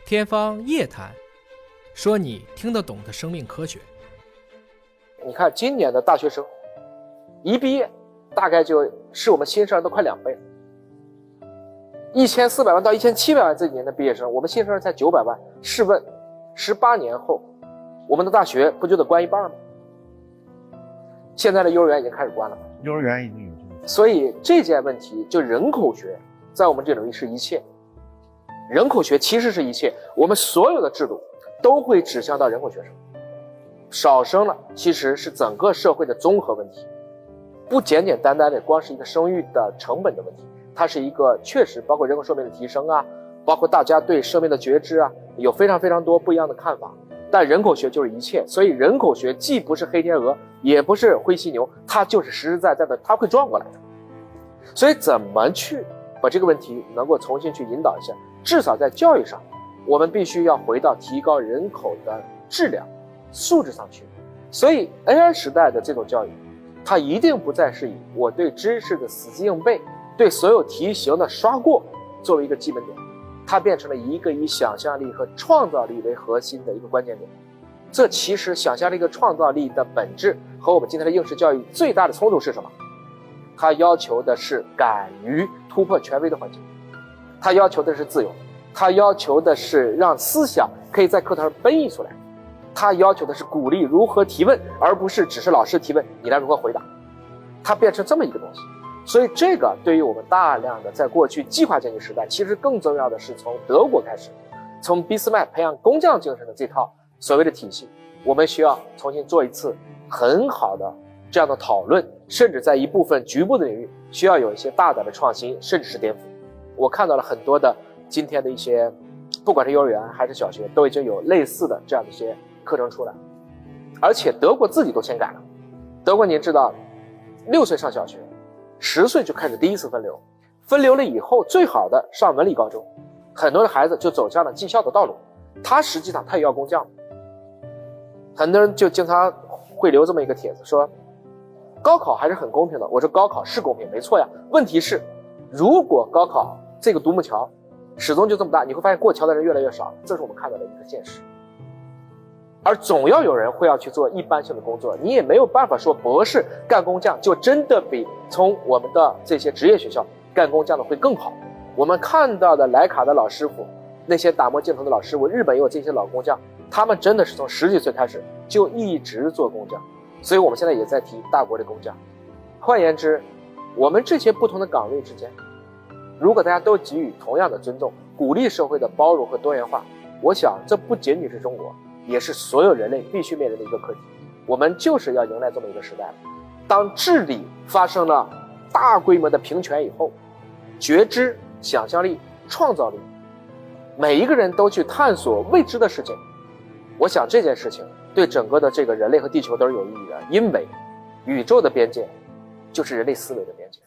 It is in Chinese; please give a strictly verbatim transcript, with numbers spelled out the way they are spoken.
天方夜谭，说你听得懂的生命科学。 你看今年的大学生一毕业，大概就是我们新生儿的快两倍了。一千四百万到一千七百万这几年的毕业生，我们新生儿才九百万。试问，十八年后，我们的大学不就得关一半吗？现在的幼儿园已经开始关了吗？ 幼儿园已经有这个。 所以这件问题，就人口学，在我们这领域是一切。人口学其实是一切，我们所有的制度都会指向到人口学上。少生了，其实是整个社会的综合问题，不简简单单的光是一个生育的成本的问题，它是一个确实包括人口寿命的提升啊，包括大家对生命的觉知啊，有非常非常多不一样的看法。但人口学就是一切，所以人口学既不是黑天鹅，也不是灰犀牛，它就是实实在在的，它会撞过来的。所以怎么去把这个问题能够重新去引导一下，至少在教育上，我们必须要回到提高人口的质量素质上去。所以 A I 时代的这种教育，它一定不再是以我对知识的死记硬背，对所有题型的刷过作为一个基本点，它变成了一个以想象力和创造力为核心的一个关键点。这其实想象力和创造力的本质和我们今天的应试教育最大的冲突是什么？它要求的是敢于突破权威的环境，它要求的是自由，它要求的是让思想可以在课堂上奔溢出来，它要求的是鼓励如何提问，而不是只是老师提问你来如何回答。它变成这么一个东西。所以这个对于我们大量的在过去计划经济时代，其实更重要的是从德国开始，从俾斯麦培养工匠精神的这套所谓的体系，我们需要重新做一次很好的这样的讨论，甚至在一部分局部的领域需要有一些大胆的创新，甚至是颠覆。我看到了很多的今天的一些不管是幼儿园还是小学，都已经有类似的这样的一些课程出来，而且德国自己都先改了。德国您知道，六岁上小学，十岁就开始第一次分流，分流了以后最好的上文理高中，很多的孩子就走向了技校的道路。他实际上他也要工匠，很多人就经常会留这么一个帖子说高考还是很公平的。我说高考是公平没错呀，问题是如果高考这个独木桥始终就这么大，你会发现过桥的人越来越少，这是我们看到的一个现实。而总要有人会要去做一般性的工作，你也没有办法说博士干工匠就真的比从我们的这些职业学校干工匠的会更好。我们看到的莱卡的老师傅，那些打磨镜头的老师傅，日本也有这些老工匠，他们真的是从十几岁开始就一直做工匠。所以我们现在也在提大国的工匠。换言之，我们这些不同的岗位之间，如果大家都给予同样的尊重，鼓励社会的包容和多元化，我想这不仅仅是中国，也是所有人类必须面临的一个课题。我们就是要迎来这么一个时代了。当治理发生了大规模的平权以后，觉知、想象力、创造力，每一个人都去探索未知的事情，我想这件事情对整个的这个人类和地球都是有意义的，因为宇宙的边界就是人类思维的边界。